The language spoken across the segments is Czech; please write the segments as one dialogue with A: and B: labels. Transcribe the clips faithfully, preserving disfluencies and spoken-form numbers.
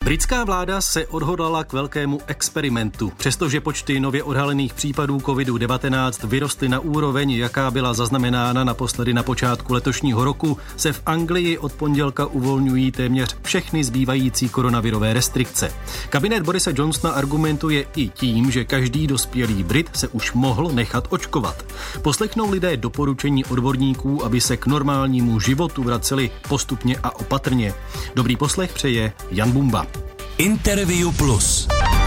A: Britská vláda se odhodlala k velkému experimentu. Přestože počty nově odhalených případů kovidu devatenáct vyrostly na úroveň, jaká byla zaznamenána naposledy na počátku letošního roku, se v Anglii od pondělka uvolňují téměř všechny zbývající koronavirové restrikce. Kabinet Borise Johnsona argumentuje i tím, že každý dospělý Brit se už mohl nechat očkovat. Poslechnou lidé doporučení odborníků, aby se k normálnímu životu vraceli postupně a opatrně. Dobrý poslech přeje Jan Bumba.
B: Interview Plus.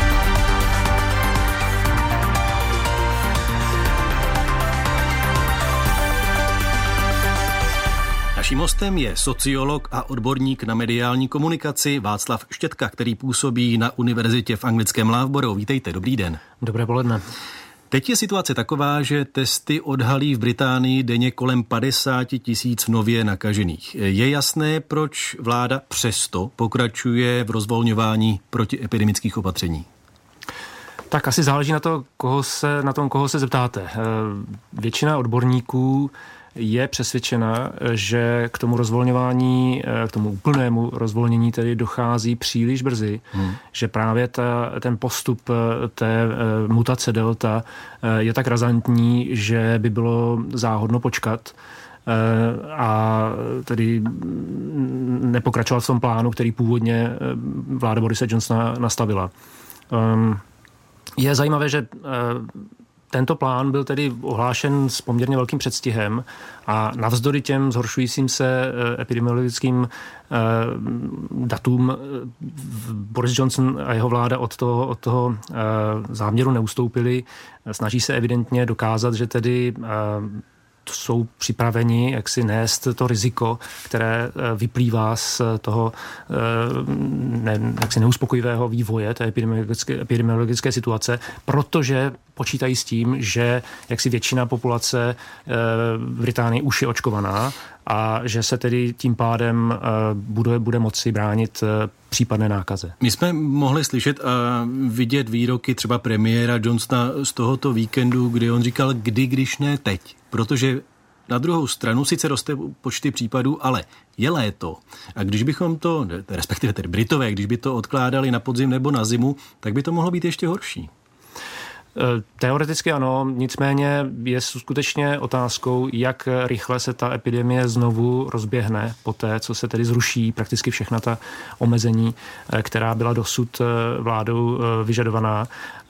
A: Naším hostem je sociolog a odborník na mediální komunikaci Václav Štětka, který působí na univerzitě v anglickém Loughborough. Vítejte, dobrý den.
C: Dobré poledne.
A: Teď je situace taková, že testy odhalí v Británii denně kolem padesát tisíc nově nakažených. Je jasné, proč vláda přesto pokračuje v rozvolňování protiepidemických opatření?
C: Tak asi záleží na, to, koho se, na tom, koho se zeptáte. Většina odborníků je přesvědčena, že k tomu rozvolňování, k tomu úplnému rozvolnění tedy dochází příliš brzy, hmm. že právě ta, ten postup té mutace delta je tak razantní, že by bylo záhodno počkat a tedy nepokračovat v tom plánu, který původně vláda Borise Johnsona nastavila. Je zajímavé, že tento plán byl tedy ohlášen s poměrně velkým předstihem a navzdory těm zhoršujícím se epidemiologickým datům Boris Johnson a jeho vláda od toho, od toho záměru neustoupili. Snaží se evidentně dokázat, že tedy jsou připraveni jak si nést to riziko, které vyplývá z toho ne, jaksi neuspokojivého vývoje té epidemiologické, epidemiologické situace, protože počítají s tím, že jaksi většina populace v Británii už je očkovaná a že se tedy tím pádem bude, bude moci bránit případné nákaze.
A: My jsme mohli slyšet a vidět výroky třeba premiéra Johnsona z tohoto víkendu, kdy on říkal, kdy, když ne teď. Protože na druhou stranu sice roste počty případů, ale je léto. A když bychom to, respektive tedy Britové, když by to odkládali na podzim nebo na zimu, tak by to mohlo být ještě horší.
C: Teoreticky ano, nicméně je skutečně otázkou, jak rychle se ta epidemie znovu rozběhne po té, co se tedy zruší prakticky všechna ta omezení, která byla dosud vládou vyžadovaná.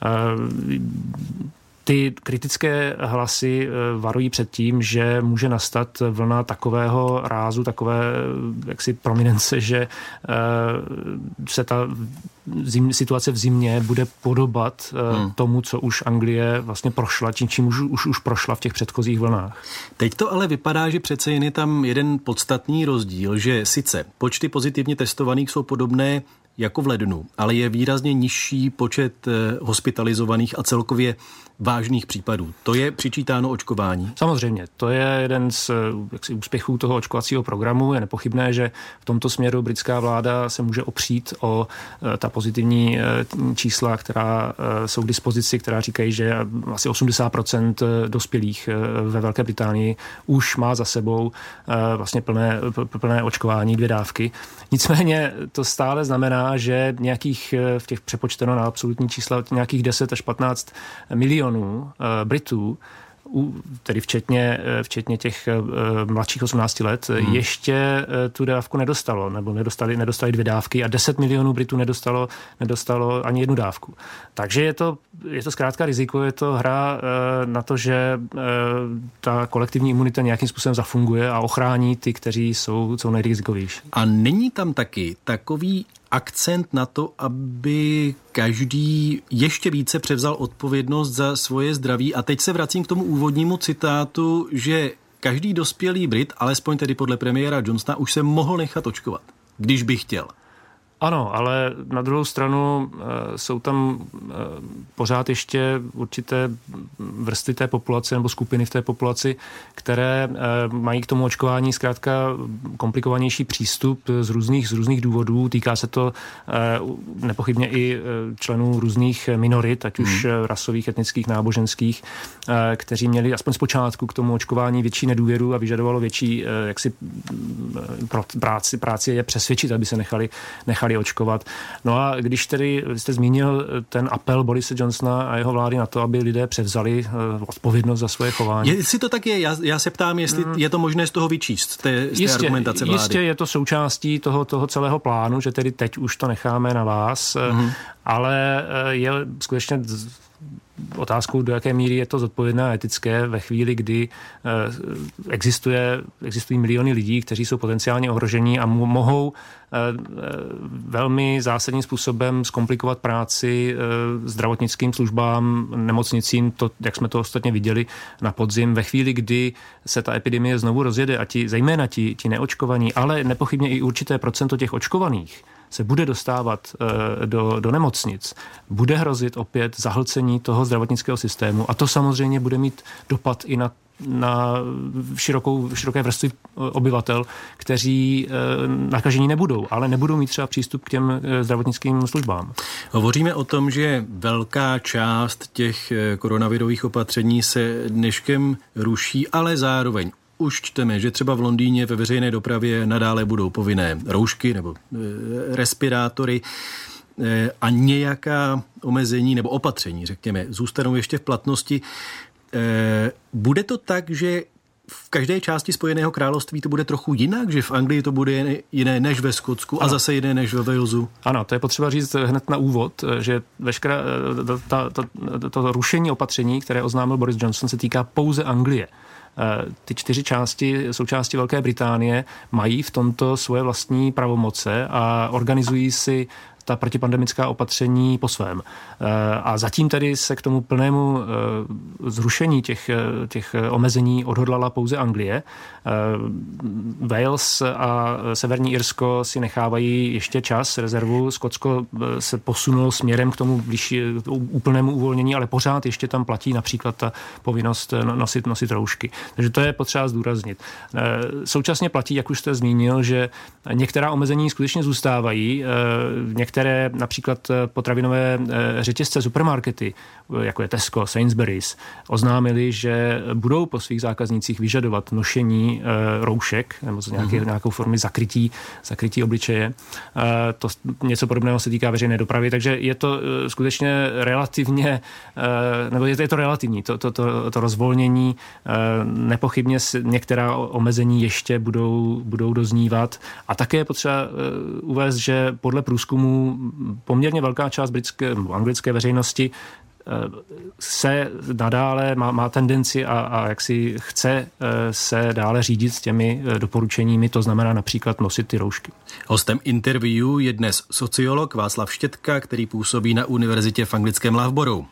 C: Ty kritické hlasy varují před tím, že může nastat vlna takového rázu, takové jaksi prominence, že se ta zim, situace v zimě bude podobat hmm. tomu, co už Anglie vlastně prošla, čím, čím už, už, už prošla v těch předchozích vlnách.
A: Teď to ale vypadá, že přece jen je tam jeden podstatný rozdíl, že sice počty pozitivně testovaných jsou podobné jako v lednu, ale je výrazně nižší počet hospitalizovaných a celkově vážných případů. To je přičítáno očkování?
C: Samozřejmě, to je jeden z jaksi, úspěchů toho očkovacího programu. Je nepochybné, že v tomto směru britská vláda se může opřít o ta pozitivní čísla, která jsou k dispozici, která říkají, že asi osmdesát procent dospělých ve Velké Británii už má za sebou vlastně plné, plné očkování, dvě dávky. Nicméně to stále znamená, že nějakých v těch přepočteno na absolutní čísla nějakých deset až patnáct milionů Britů, tedy včetně, včetně těch mladších osmnácti let, hmm. ještě tu dávku nedostalo, nebo nedostali, nedostali dvě dávky a deset milionů Britů nedostalo, nedostalo ani jednu dávku. Takže je to, je to zkrátka riziko, je to hra na to, že ta kolektivní imunita nějakým způsobem zafunguje a ochrání ty, kteří jsou, jsou nejrizikovější.
A: A není tam taky takový akcent na to, aby každý ještě více převzal odpovědnost za svoje zdraví. A teď se vracím k tomu úvodnímu citátu, že každý dospělý Brit, alespoň tedy podle premiéra Johnsona, už se mohl nechat očkovat, když by chtěl.
C: Ano, ale na druhou stranu e, jsou tam e, pořád ještě určité vrstvy té populace nebo skupiny v té populaci, které e, mají k tomu očkování zkrátka komplikovanější přístup z různých, z různých důvodů. Týká se to e, nepochybně i členů různých minorit, ať už hmm. rasových, etnických, náboženských, e, kteří měli aspoň zpočátku k tomu očkování větší nedůvěru a vyžadovalo větší e, jaksi, práci, práci je přesvědčit, aby se nechali, nechali měli očkovat. No a když tedy jste zmínil ten apel Borise Johnsona a jeho vlády na to, aby lidé převzali odpovědnost za svoje chování.
A: Jestli to tak je, já, já se ptám, jestli hmm. je to možné z toho vyčíst, z té, z té
C: jistě,
A: argumentace vlády.
C: Jistě je to součástí toho, toho celého plánu, že tedy teď už to necháme na vás, hmm. ale je skutečně otázkou, do jaké míry je to zodpovědné a etické ve chvíli, kdy existuje, existují miliony lidí, kteří jsou potenciálně ohrožení a mohou velmi zásadním způsobem zkomplikovat práci zdravotnickým službám, nemocnicím, to, jak jsme to ostatně viděli na podzim, ve chvíli, kdy se ta epidemie znovu rozjede a ti, zejména ti, ti neočkovaní, ale nepochybně i určité procento těch očkovaných se bude dostávat do, do nemocnic, bude hrozit opět zahlcení toho zdravotnického systému a to samozřejmě bude mít dopad i na na širokou, široké vrstvy obyvatel, kteří nakažení nebudou, ale nebudou mít třeba přístup k těm zdravotnickým službám.
A: Hovoříme o tom, že velká část těch koronavirových opatření se dneškem ruší, ale zároveň už čteme, že třeba v Londýně ve veřejné dopravě nadále budou povinné roušky nebo respirátory a nějaká omezení nebo opatření, řekněme, zůstanou ještě v platnosti. Bude to tak, že v každé části Spojeného království to bude trochu jinak, že v Anglii to bude jiné než ve Skotsku a ano. zase jiné než ve Walesu?
C: Ano, to je potřeba říct hned na úvod, že veškeré to, to, to, to rušení opatření, které oznámil Boris Johnson, se týká pouze Anglie. Ty čtyři části, součásti Velké Británie, mají v tomto svoje vlastní pravomoce a organizují si ta protipandemická opatření po svém. A zatím tedy se k tomu plnému zrušení těch, těch omezení odhodlala pouze Anglie. Wales a Severní Irsko si nechávají ještě čas, rezervu. Skotsko se posunulo směrem k tomu blížší, úplnému uvolnění, ale pořád ještě tam platí například ta povinnost nosit, nosit roušky. Takže to je potřeba zdůraznit. Současně platí, jak už jste zmínil, že některá omezení skutečně zůstávají. Některé například potravinové řetězce, supermarkety, jako je Tesco, Sainsbury's, oznámili, že budou po svých zákaznících vyžadovat nošení roušek nebo nějaké, mm-hmm. nějakou formy zakrytí, zakrytí obličeje. To něco podobného se týká veřejné dopravy, takže je to skutečně relativně, nebo je to relativní, to, to, to, to rozvolnění. Nepochybně některá omezení ještě budou, budou doznívat. A také je potřeba uvést, že podle průzkumu poměrně velká část britské, anglické veřejnosti se nadále má, má tendenci a, a jak si chce se dále řídit s těmi doporučeními, to znamená například nosit ty roušky.
A: Hostem interview je dnes sociolog Václav Štětka, který působí na univerzitě v anglickém Loughborough.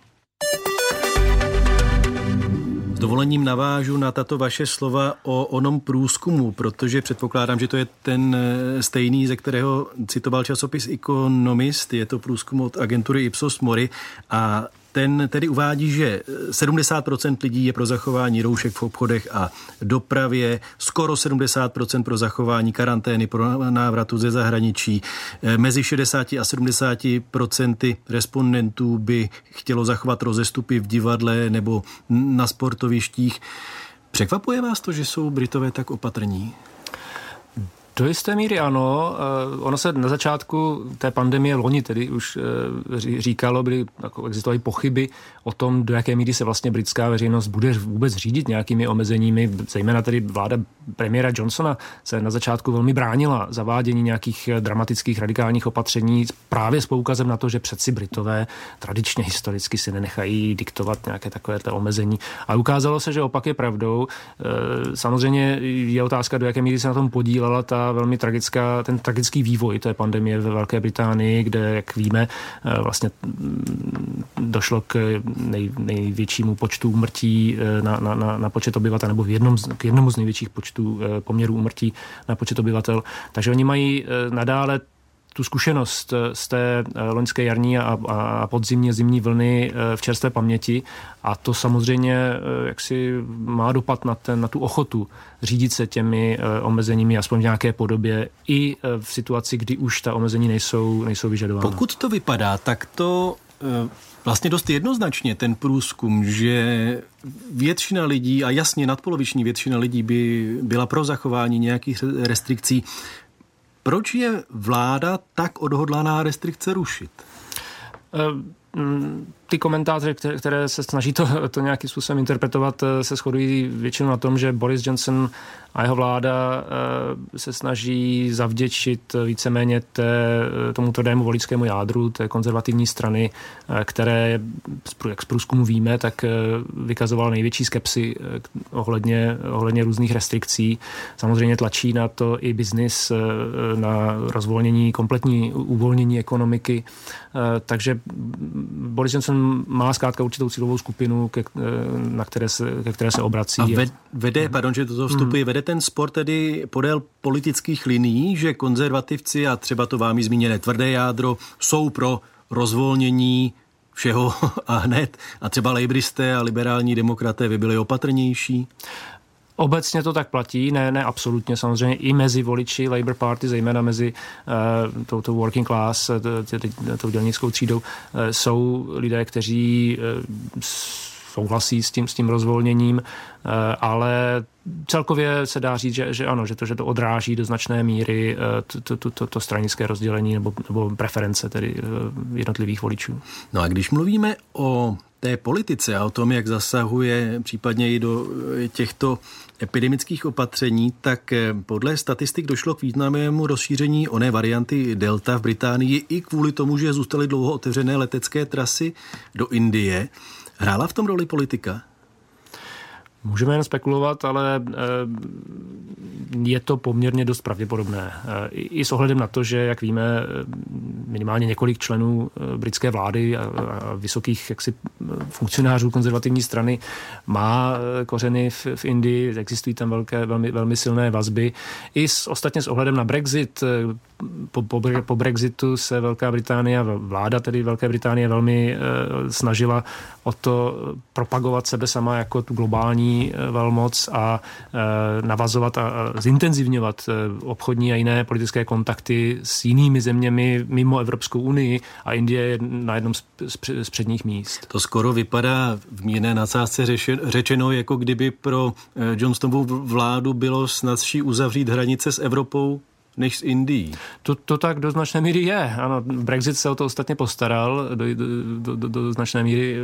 A: S dovolením navážu na tato vaše slova o onom průzkumu, protože předpokládám, že to je ten stejný, ze kterého citoval časopis Economist. Je to průzkum od agentury Ipsos Mori a ten tedy uvádí, že sedmdesát procent lidí je pro zachování roušek v obchodech a dopravě, skoro sedmdesát procent pro zachování karantény pro návratu ze zahraničí. Mezi šedesát a sedmdesát procent respondentů by chtělo zachovat rozestupy v divadle nebo na sportovištích. Překvapuje vás to, že jsou Britové tak opatrní?
C: Do jisté míry ano. Ono se na začátku té pandemie loni tedy už říkalo, byly, jako existovaly pochyby o tom, do jaké míry se vlastně britská veřejnost bude vůbec řídit nějakými omezeními. Zejména tedy vláda premiéra Johnsona se na začátku velmi bránila zavádění nějakých dramatických radikálních opatření právě s poukazem na to, že přeci Britové tradičně historicky si nenechají diktovat nějaké takovéto omezení. A ukázalo se, že opak je pravdou. Samozřejmě je otázka, do jaké míry se na tom podílela ta velmi tragická, ten tragický vývoj té pandemie ve Velké Británii, kde, jak víme, vlastně došlo k nej, největšímu počtu úmrtí na, na, na, na počet obyvatel, nebo v jednom, k jednomu z největších počtů poměrů úmrtí na počet obyvatel. Takže oni mají nadále tu zkušenost z té loňské jarní a, a podzimní a zimní vlny v čerstvé paměti a to samozřejmě jaksi má dopad na, ten, na tu ochotu řídit se těmi omezeními aspoň v nějaké podobě i v situaci, kdy už ta omezení nejsou, nejsou vyžadována.
A: Pokud to vypadá, tak to vlastně dost jednoznačně ten průzkum, že většina lidí a jasně nadpoloviční většina lidí by byla pro zachování nějakých restrikcí. Proč je vláda tak odhodlaná restrikce rušit?
C: Ty komentáře, které se snaží to, to nějakým způsobem interpretovat, se shodují většinou na tom, že Boris Johnson a jeho vláda se snaží zavděčit víceméně té, tomu tvrdému voličskému jádru, té konzervativní strany, které, jak z průzkumu víme, tak vykazoval největší skepsi ohledně, ohledně různých restrikcí. Samozřejmě tlačí na to i biznis, na rozvolnění, kompletní uvolnění ekonomiky. Takže Boris Johnson má zkrátka určitou cílovou skupinu, ke, na které se, ke které se obrací.
A: A vede, pardon, že toto vstupuje, vede ten spor tedy podél politických linií, že konzervativci a třeba to vámi zmíněné tvrdé jádro jsou pro rozvolnění všeho a hned a třeba lejbristé a liberální demokraté by byli opatrnější?
C: Obecně to tak platí, ne, ne absolutně, samozřejmě i mezi voliči Labour Party, zejména mezi uh, touto working class, tou dělnickou třídou, uh, jsou lidé, kteří uh, souhlasí s tím, s tím rozvolněním, uh, ale celkově se dá říct, že, že ano, že to, že to odráží do značné míry uh, to, to, to, to stranické rozdělení nebo, nebo preference tedy uh, jednotlivých voličů.
A: No a když mluvíme o té politice a o tom, jak zasahuje případně i do těchto epidemických opatření, tak podle statistik došlo k významnému rozšíření oné varianty Delta v Británii i kvůli tomu, že zůstaly dlouho otevřené letecké trasy do Indie. Hrála v tom roli politika?
C: Můžeme jen spekulovat, ale je to poměrně dost pravděpodobné. I s ohledem na to, že, jak víme, minimálně několik členů britské vlády a vysokých jaksi funkcionářů konzervativní strany má kořeny v, v Indii, existují tam velké, velmi, velmi silné vazby. I s, ostatně s ohledem na Brexit, po, po, po Brexitu se Velká Británie, vláda tedy Velké Británie velmi snažila o to propagovat sebe sama jako tu globální velmoc a e, navazovat a, a zintenzivňovat e, obchodní a jiné politické kontakty s jinými zeměmi mimo Evropskou unii a Indie je na jednom z, z, z předních míst.
A: To skoro vypadá v mírné nadsázce řečeno, jako kdyby pro Johnsonovu vládu bylo snazší uzavřít hranice s Evropou než s Indií.
C: To, to tak do značné míry je. Ano, Brexit se o to ostatně postaral do, do, do, do značné míry.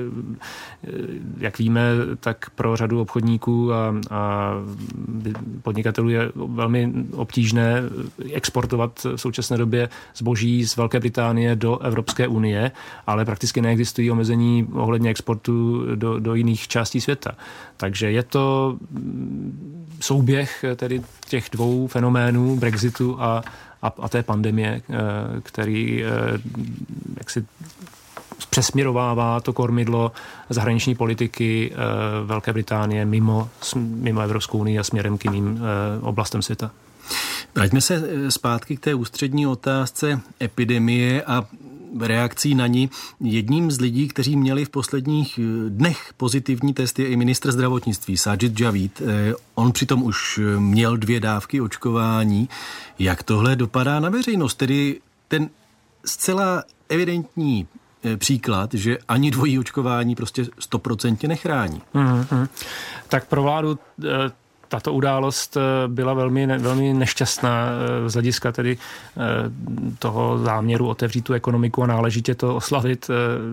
C: Jak víme, tak pro řadu obchodníků a, a podnikatelů je velmi obtížné exportovat v současné době zboží z Velké Británie do Evropské unie, ale prakticky neexistují omezení ohledně exportu do, do jiných částí světa. Takže je to souběh tedy těch dvou fenoménů Brexitu a, a, a té pandemie, který jaksi přesměrovává to kormidlo zahraniční politiky Velké Británie mimo, mimo Evropskou unii a směrem k jiným oblastem světa.
A: Vraťme se zpátky k té ústřední otázce epidemie a reakcí na ní. Jedním z lidí, kteří měli v posledních dnech pozitivní test, je i ministr zdravotnictví Sajid Javid. On přitom už měl dvě dávky očkování. Jak tohle dopadá na veřejnost? Tedy ten zcela evidentní příklad, že ani dvojí očkování prostě stoprocentně nechrání.
C: Mm-hmm. Tak pro vládu tato událost byla velmi, velmi nešťastná z hlediska tedy toho záměru otevřít tu ekonomiku a náležitě to oslavit.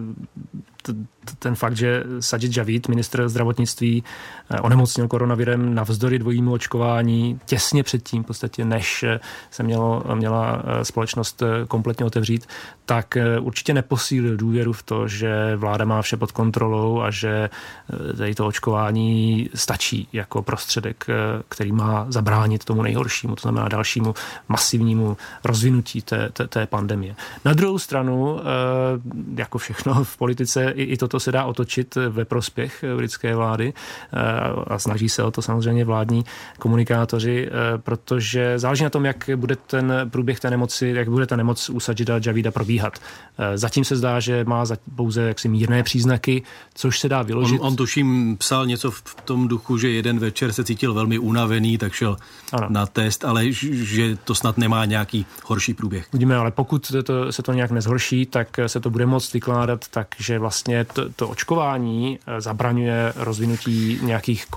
C: Ten fakt, že Sajid Javid, ministr zdravotnictví, onemocněl koronavirem navzdory dvojímu očkování těsně předtím, v podstatě než se mělo, měla společnost kompletně otevřít, tak určitě neposílil důvěru v to, že vláda má vše pod kontrolou a že tady to očkování stačí jako prostředek, který má zabránit tomu nejhoršímu, to znamená dalšímu masivnímu rozvinutí té, té, té pandemie. Na druhou stranu, jako všechno v politice, i, i toto se dá otočit ve prospěch britské vlády a snaží se o to samozřejmě vládní komunikátoři, protože záleží na tom, jak bude ten průběh té nemoci, jak bude ta nemoc u Sajida Javida probíhat. Zatím se zdá, že má pouze jaksi mírné příznaky, což se dá vyložit.
A: On, on tuším psal něco v tom duchu, že jeden večer se cítil velmi unavený, tak šel ano. na test, ale že to snad nemá nějaký horší průběh.
C: Vidíme, ale pokud to, se to nějak nezhorší, tak se to bude moct vykládat tak, že vlastně to, to očkování zabraňuje rozvinutí nějakých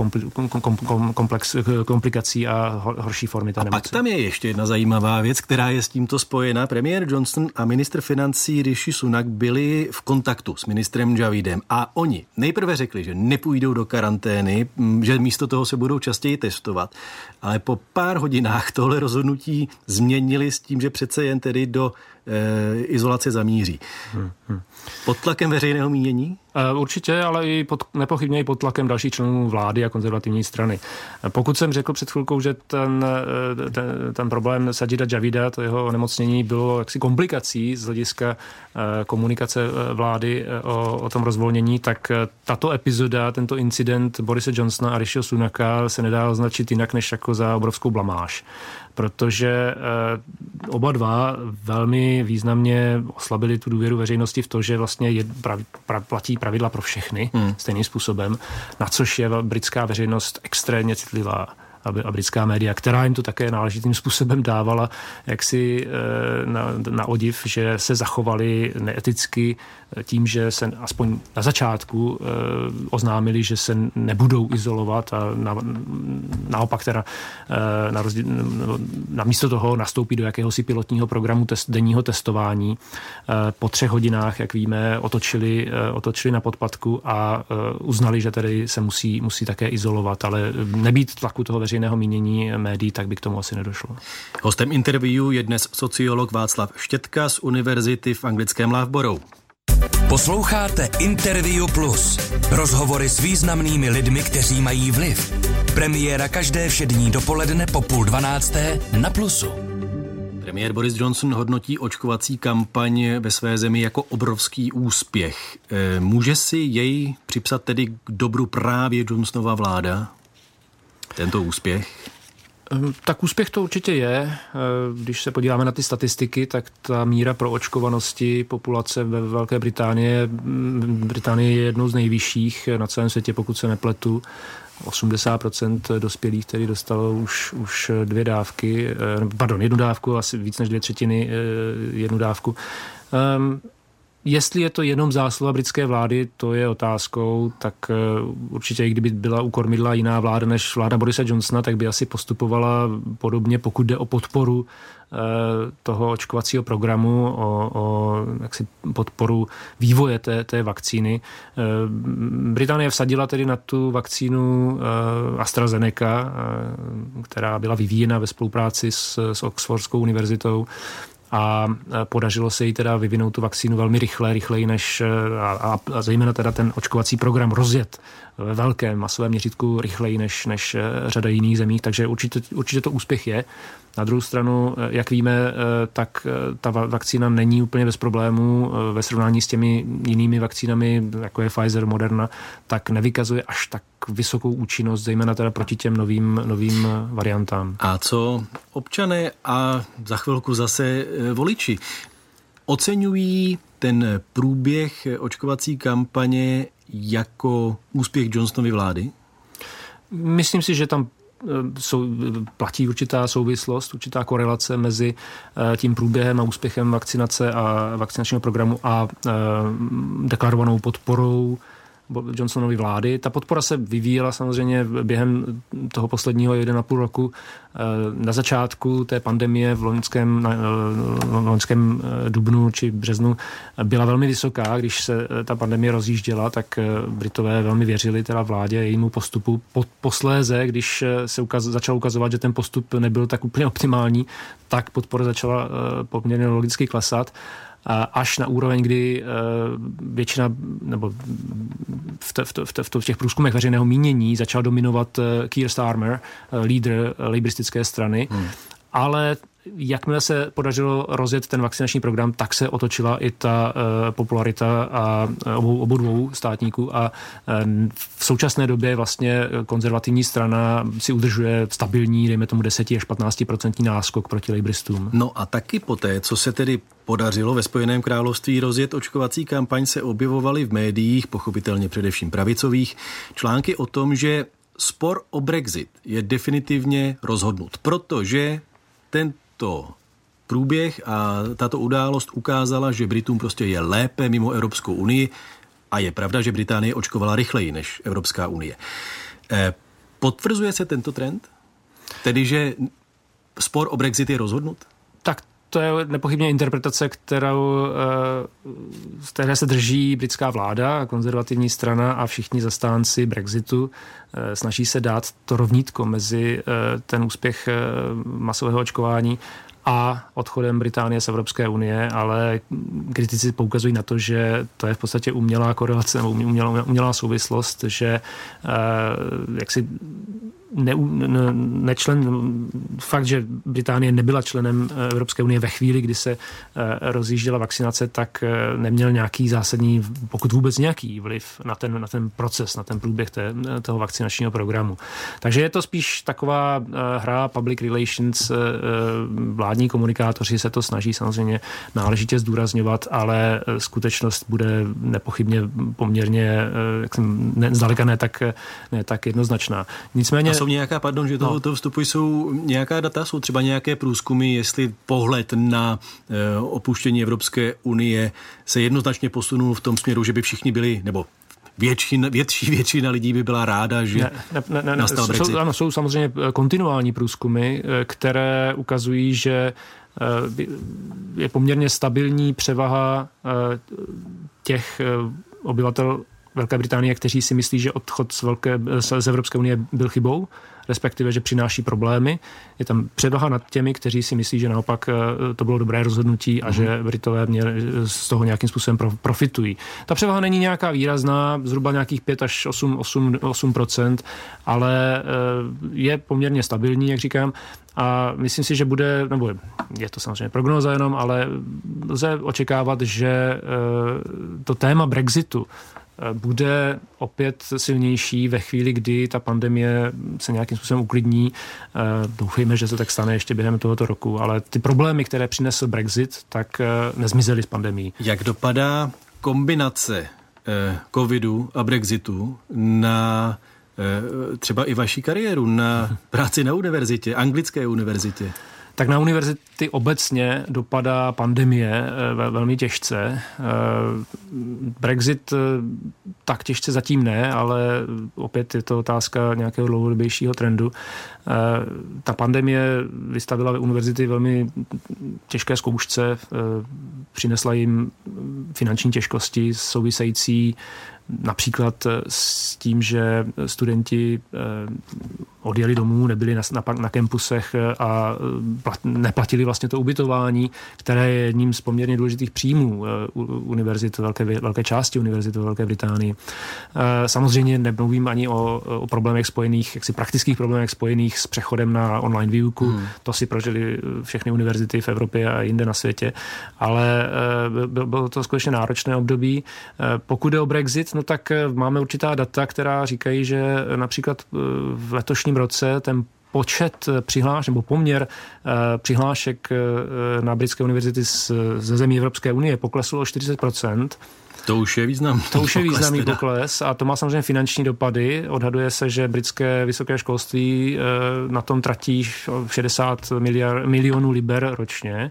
C: komplex, komplikací a horší formy té
A: nemoci. A pak tam je ještě jedna zajímavá věc, která je s tímto spojena. Premiér Johnson a ministr financí Rishi Sunak byli v kontaktu s ministrem Javidem a oni nejprve řekli, že nepůjdou do karantény, že místo toho se budou častěji testovat, ale po pár hodinách tohle rozhodnutí změnili s tím, že přece jen tedy do e, izolace zamíří. Hmm, hmm. Pod tlakem veřejného mínění?
C: Určitě, ale i pod, nepochybně i pod tlakem dalších členů vlády a konzervativní strany. Pokud jsem řekl před chvilkou, že ten, ten, ten problém Sajida Javida, to jeho onemocnění, bylo jaksi komplikací z hlediska komunikace vlády o, o tom rozvolnění, tak tato epizoda, tento incident Borise Johnsona a Rishiho Sunaka se nedá označit jinak než jako za obrovskou blamáž. Protože oba dva velmi významně oslabili tu důvěru veřejnosti v to, že vlastně je, prav, prav, platí pravidla pro všechny hmm. stejným způsobem, na což je britská veřejnost extrémně citlivá. A britská média, která jim to také náležitým způsobem dávala jaksi na, na odiv, že se zachovali neeticky tím, že se aspoň na začátku oznámili, že se nebudou izolovat a na, naopak teda na, rozdíl, na místo toho nastoupí do jakéhosi pilotního programu test, denního testování. Po třech hodinách, jak víme, otočili, otočili na podpatku a uznali, že tedy se musí, musí také izolovat, ale nebýt tlaku toho veřejného mínění médií, tak by k tomu asi nedošlo.
A: Hostem interview je dnes sociolog Václav Štětka z univerzity v anglickém Loughborough.
B: Posloucháte Interview Plus. Rozhovory s významnými lidmi, kteří mají vliv. Premiéra každé všední dopoledne po půl dvanácté na Plusu.
A: Premiér Boris Johnson hodnotí očkovací kampaň ve své zemi jako obrovský úspěch. Může si jej připsat tedy k dobru právě Johnsonova vláda? Tento úspěch?
C: Tak úspěch to určitě je. Když se podíváme na ty statistiky, tak ta míra proočkovanosti populace ve Velké Británii, Británie je jednou z nejvyšších na celém světě, pokud se nepletu. osmdesát procent dospělých tedy dostalo už, už dvě dávky, pardon, jednu dávku, asi víc než dvě třetiny jednu dávku. Um, Jestli je to jenom zásluha britské vlády, to je otázkou, tak určitě i kdyby byla u kormidla jiná vláda než vláda Borise Johnsona, tak by asi postupovala podobně, pokud jde o podporu toho očkovacího programu, o, o jaksi podporu vývoje té, té vakcíny. Británie vsadila tedy na tu vakcínu AstraZeneca, která byla vyvíjena ve spolupráci s, s Oxfordskou univerzitou, a podařilo se jí teda vyvinout tu vakcínu velmi rychle, rychleji než a, a, a zejména teda ten očkovací program rozjet ve velkém masovém měřítku rychleji než, než řada jiných zemí, takže určitě, určitě to úspěch je. Na druhou stranu, jak víme, tak ta vakcína není úplně bez problémů ve srovnání s těmi jinými vakcínami, jako je Pfizer, Moderna, tak nevykazuje až tak vysokou účinnost, zejména teda proti těm novým, novým variantám.
A: A co občané a za chvilku zase voliči? Oceňují ten průběh očkovací kampaně jako úspěch Johnsonovy vlády?
C: Myslím si, že tam Sou, platí určitá souvislost, určitá korelace mezi tím průběhem a úspěchem vakcinace a vakcinačního programu a deklarovanou podporou Johnsonovy vlády. Ta podpora se vyvíjela samozřejmě během toho posledního jeden a půl roku. Na začátku té pandemie v loňském, v loňském dubnu či březnu byla velmi vysoká. Když se ta pandemie rozjížděla, tak Britové velmi věřili teda vládě, jejímu postupu. Posléze, když se ukaz, začal ukazovat, že ten postup nebyl tak úplně optimální, tak podpora začala poměrně logicky klesat. Až na úroveň, kdy většina, nebo v, te, v, te, v těch průzkumech veřejného mínění začal dominovat Keir Starmer, lídr laboristické strany, hmm. ale jakmile se podařilo rozjet ten vakcinační program, tak se otočila i ta uh, popularita a obou, obou dvou státníků a uh, v současné době vlastně konzervativní strana si udržuje stabilní, dejme tomu deset až patnáct procent náskok proti laboristům.
A: No a taky poté, co se tedy podařilo ve Spojeném království rozjet očkovací kampaň, se objevovaly v médiích, pochopitelně především pravicových, články o tom, že spor o Brexit je definitivně rozhodnut, protože ten to průběh a tato událost ukázala, že Britům prostě je lépe mimo Evropskou unii. A je pravda, že Británie očkovala rychleji než Evropská unie. Potvrzuje se tento trend? Tedy, že spor o Brexit je rozhodnut?
C: Tak to je nepochybně interpretace, kterou, z které se drží britská vláda, konzervativní strana a všichni zastánci Brexitu. Snaží se dát to rovnítko mezi ten úspěch masového očkování a odchodem Británie z Evropské unie, ale kritici poukazují na to, že to je v podstatě umělá korelace nebo umělá, umělá souvislost, že jaksi Ne, ne, nečlen, fakt, že Británie nebyla členem Evropské unie ve chvíli, kdy se rozjížděla vakcinace, tak neměl nějaký zásadní, pokud vůbec nějaký vliv na ten, na ten proces, na ten průběh té, toho vakcinačního programu. Takže je to spíš taková hra public relations, vládní komunikátoři se to snaží samozřejmě náležitě zdůrazňovat, ale skutečnost bude nepochybně poměrně ne, zdaleka ne tak, ne tak jednoznačná. Nicméně
A: jsou nějaká, pardon, že toho, no. toho vstupu jsou nějaká data, jsou třeba nějaké průzkumy, jestli pohled na e, opuštění Evropské unie se jednoznačně posunul v tom směru, že by všichni byli, nebo většina, větší většina lidí by byla ráda, že ne, ne, ne, ne, nastal Brexit.
C: Jsou, ano, jsou samozřejmě kontinuální průzkumy, které ukazují, že je poměrně stabilní převaha těch obyvatel Velké Británie, kteří si myslí, že odchod z, Velké, z Evropské unie byl chybou, respektive, že přináší problémy. Je tam převaha nad těmi, kteří si myslí, že naopak to bylo dobré rozhodnutí a mm. že Britové měli, z toho nějakým způsobem profitují. Ta převaha není nějaká výrazná, zhruba nějakých pět až osm procent, ale je poměrně stabilní, jak říkám. A myslím si, že bude, nebo je to samozřejmě prognóza jenom, ale lze očekávat, že to téma Brexitu bude opět silnější ve chvíli, kdy ta pandemie se nějakým způsobem uklidní. Doufejme, že se tak stane ještě během tohoto roku, ale ty problémy, které přinesl Brexit, tak nezmizely s pandemií.
A: Jak dopadá kombinace covidu a Brexitu na třeba i vaši kariéru, na práci na univerzitě, anglické univerzitě?
C: Tak na univerzity obecně dopadá pandemie velmi těžce. Brexit tak těžce zatím ne, ale opět je to otázka nějakého dlouhodobějšího trendu. Ta pandemie vystavila univerzity velmi těžké zkoušce, přinesla jim finanční těžkosti související například s tím, že studenti odjeli domů, nebyli na, na, na kampusech a plat, neplatili vlastně to ubytování, které je jedním z poměrně důležitých příjmů univerzit, velké, velké části univerzit ve Velké Británii. Samozřejmě nemluvím ani o, o problémech spojených, jaksi praktických problémech spojených s přechodem na online výuku. Hmm. To si prožili všechny univerzity v Evropě a jinde na světě, ale bylo to skutečně náročné období. Pokud jde o Brexit, no tak máme určitá data, která říkají, že například v letošním roce ten počet přihlášek nebo poměr přihlášek na britské univerzity ze zemí Evropské unie poklesl o čtyřicet procent.
A: To už je významný
C: To už je významný pokles, pokles a to má samozřejmě finanční dopady. Odhaduje se, že britské vysoké školství na tom tratí šedesát miliard, milionů liber ročně,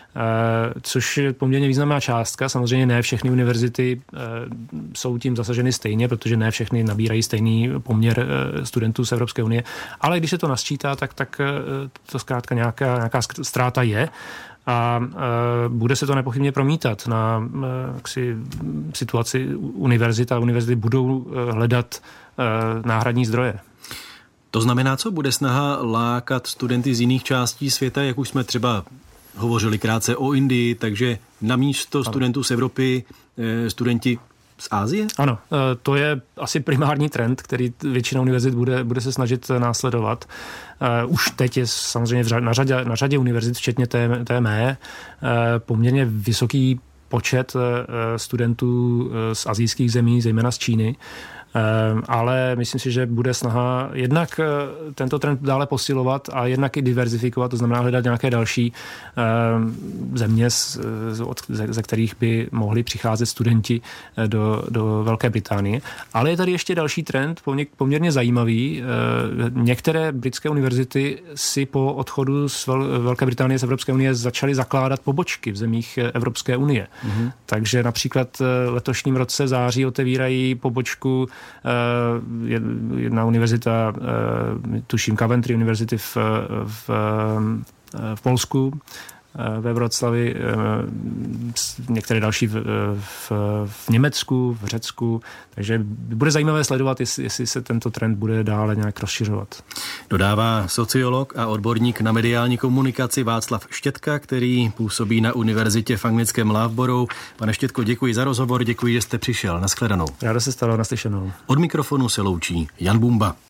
C: což je poměrně významná částka. Samozřejmě ne všechny univerzity jsou tím zasaženy stejně, protože ne všechny nabírají stejný poměr studentů z Evropské unie. Ale když se to nasčítá, tak, tak to zkrátka nějaká, nějaká ztráta je. A e, bude se to nepochybně promítat na e, jaksi, situaci univerzit a univerzity budou e, hledat e, náhradní zdroje.
A: To znamená, co bude snaha lákat studenty z jiných částí světa, jak už jsme třeba hovořili krátce o Indii, takže namísto studentů z Evropy e, studenti z Asie?
C: Ano, to je asi primární trend, který většina univerzit bude, bude se snažit následovat. Už teď je samozřejmě na řadě, na řadě univerzit, včetně té, té mé, poměrně vysoký počet studentů z asijských zemí, zejména z Číny. Ale myslím si, že bude snaha jednak tento trend dále posilovat a jednak i diverzifikovat, to znamená hledat nějaké další země, ze kterých by mohli přicházet studenti do, do Velké Británie. Ale je tady ještě další trend, poměrně zajímavý. Některé britské univerzity si po odchodu z Velké Británie z Evropské unie začaly zakládat pobočky v zemích Evropské unie. Mm-hmm. Takže například letošním roce v září otevírají pobočku jedna univerzita, tuším Coventry University v, v, v Polsku, ve Wroclawi, některé další v, v, v Německu, v Řecku. Takže bude zajímavé sledovat, jestli, jestli se tento trend bude dále nějak rozšiřovat.
A: Dodává sociolog a odborník na mediální komunikaci Václav Štětka, který působí na univerzitě v anglickém Loughborough. Pane Štětko, děkuji za rozhovor, děkuji, že jste přišel. Nashledanou.
C: Ráda se stalo, naslyšenou.
A: Od mikrofonu se loučí Jan Bumba.